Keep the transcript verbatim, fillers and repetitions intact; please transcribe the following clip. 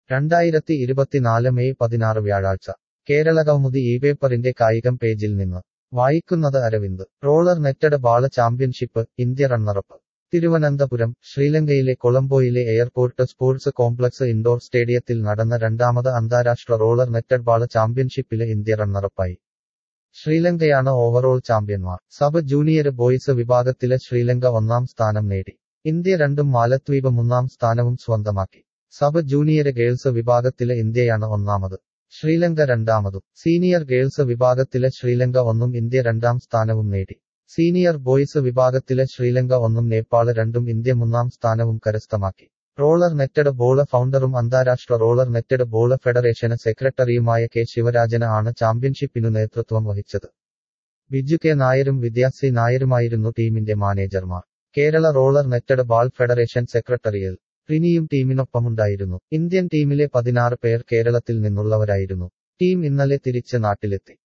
രണ്ടായിരത്തി ഇരുപത്തിനാല് മെയ് പതിനാറ് വ്യാഴാഴ്ച കേരളകൗമുദി ഈ പേപ്പറിന്റെ കായികം പേജിൽ നിന്ന് വായിക്കുന്നത് Aravind roller netted ball championship India runner up Thiruvananthapuram ശ്രീലങ്കയിലെ കൊളംബോയിലെ എയർപോർട്ട് സ്പോർട്സ് കോംപ്ലക്സ് ഇൻഡോർ സ്റ്റേഡിയത്തിൽ നടന്ന രണ്ടാമത് അന്താരാഷ്ട്ര റോളർ നെറ്റഡ് ബാള് ചാമ്പ്യൻഷിപ്പില് ഇന്ത്യ റണ്ണറപ്പായി ശ്രീലങ്കയാണ് ഓവറോൾ ചാമ്പ്യന്മാർ സബ് ജൂനിയർ ബോയ്സ് വിഭാഗത്തില് ശ്രീലങ്ക ഒന്നാം സ്ഥാനം നേടി ഇന്ത്യ രണ്ടും മാലദ്വീപ് മൂന്നാം സ്ഥാനവും സ്വന്തമാക്കി സബ് ജൂനിയർ ഗേൾസ് വിഭാഗത്തില് ഇന്ത്യയാണ് ഒന്നാമത് ശ്രീലങ്ക രണ്ടാമതും സീനിയർ ഗേൾസ് വിഭാഗത്തില് ശ്രീലങ്ക ഒന്നും ഇന്ത്യ രണ്ടാം സ്ഥാനവും നേടി സീനിയർ ബോയ്സ് വിഭാഗത്തില് ശ്രീലങ്ക ഒന്നും നേപ്പാള് രണ്ടും ഇന്ത്യ മൂന്നാം സ്ഥാനവും കരസ്ഥമാക്കി റോളർ നെറ്റഡ് ബോള് ഫൗണ്ടറും അന്താരാഷ്ട്ര റോളർ നെറ്റഡ് ബോള് ഫെഡറേഷന് സെക്രട്ടറിയുമായ കെ ശിവരാജന് ആണ് ചാമ്പ്യൻഷിപ്പിനു നേതൃത്വം വഹിച്ചത് ബിജു കെ നായരും വിദ്യാസി നായരുമായിരുന്നു ടീമിന്റെ മാനേജർമാർ Kerala roller netted ball federation secretary L റിനിയും ടീമിനൊപ്പമുണ്ടായിരുന്നു ഇന്ത്യൻ ടീമിലെ പതിനാറ് പേർ കേരളത്തിൽ നിന്നുള്ളവരായിരുന്നു ടീം ഇന്നലെ തിരിച്ച് നാട്ടിലെത്തി